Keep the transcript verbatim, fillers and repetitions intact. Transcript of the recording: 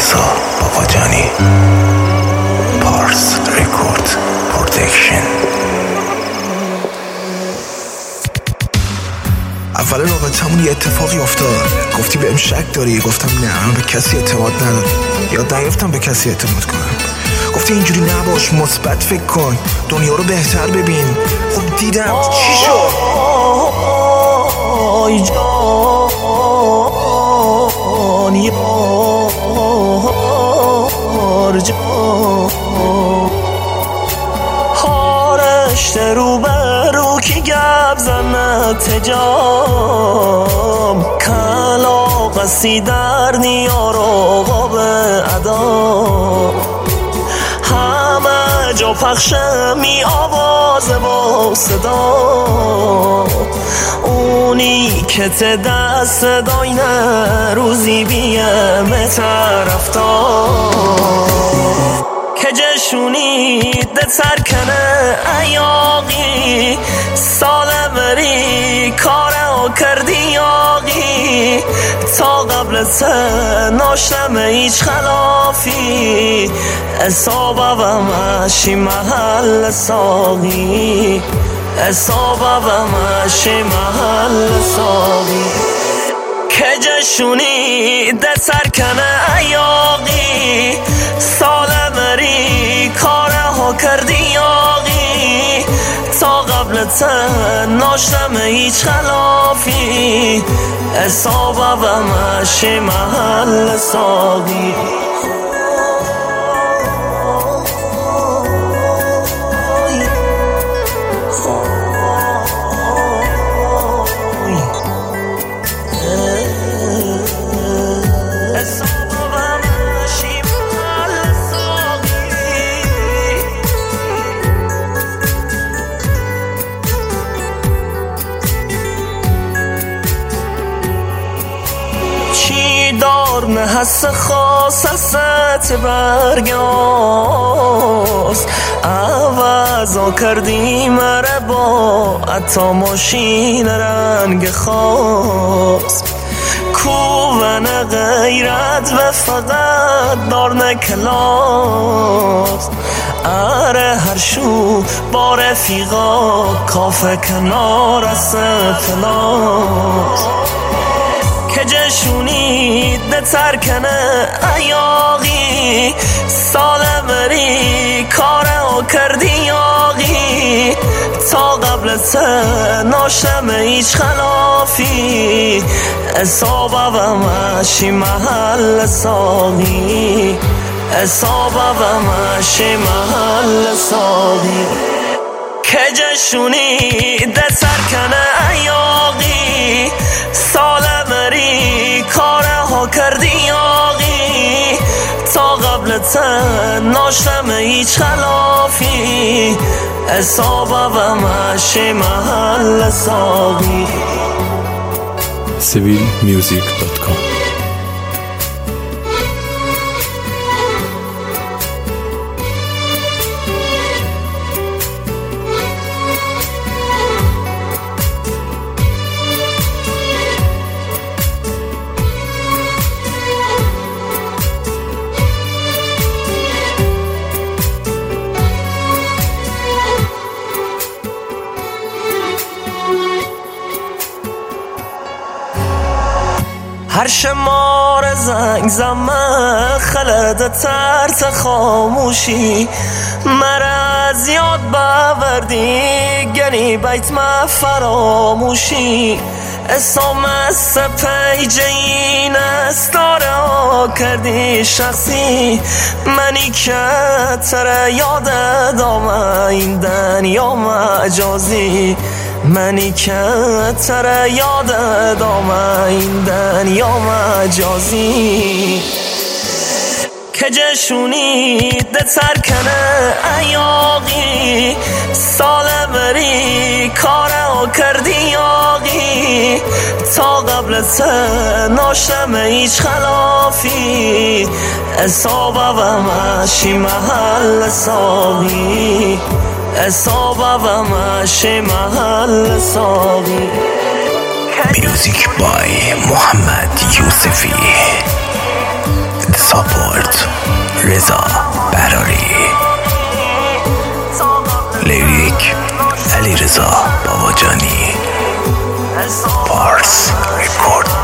رضا باباجانی، پارس رکورد پروتکشن. اول رابطمون یه اتفاقی افتاد، گفتی بهم شک داری، گفتم نه، من به کسی اعتماد ندارم، یاد نگرفتم به کسی اعتماد کنم. گفتی اینجوری نباش، مثبت فکر کن، دنیا رو بهتر ببین. خب دیدم چی شد؟ آی جان یار جان، هارشت رو برو که گب زنت جام، کلاغسی در نیار آقا به ادا، همه جا پخشه می آواز با صدا، اونی که ته دست دای نه روزی بیم طرف دار، که جشونی ده سرکنه ایاقی، سال بری کاره ها کردی آقی، تا قبل سه ناشتم هیچ خلافی، اصابه و مشی محل ساقی، اصابه و مشی محل ساقی، که جشونی ده سرکنه ایاقی، سال بری کاره ها کردی آقی، تا قبل تن ناشتم هیچ خلافی، اصابه و مشی محل ساقی. دار نه حس خاص حست برگاست، عوضا کردی مره با اتا ماشین رنگ خاص، کوون غیرت و فقط دار نکلاس، اره هر شو با رفیقا کافه کنار از فلاس، که جشونی ده ترکنه ایاقی، سال بری کاره ها کردی آقی، تا قبل سه ناشتم هیچ خلافی، اصابه و مشی محل ساقی، اصابه و مشی محل ساقی، که جشونی ده ترکنه ایاقی، سال بری کاره ها کردی آقی، تا قبل تن ناشتم هیچ خلافی، اصابه و مشی محل ساقی. سیویل میوزیک دات کام. هر شمار زنگ زمه خلد ترت خاموشی، مرز یاد بوردی گنی بیت ما فراموشی، اسم از پیج این استاره کردی شخصی، منی که تره یاد دامه این دنیا مجازی، منی که تره یاد دامه این دنیا مجازی، که جشونی ده ترکنه ایاقی، سال بری کاره ها کردی آقی، تا قبل سه ناشتم هیچ خلافی، اصابه و مشی محل ساقی، اصابه و مشی محل ساقی. Music by Muhammad Yusufi. Support رضا براری، لیریک علی رضا باباجانی، پارس رکورد.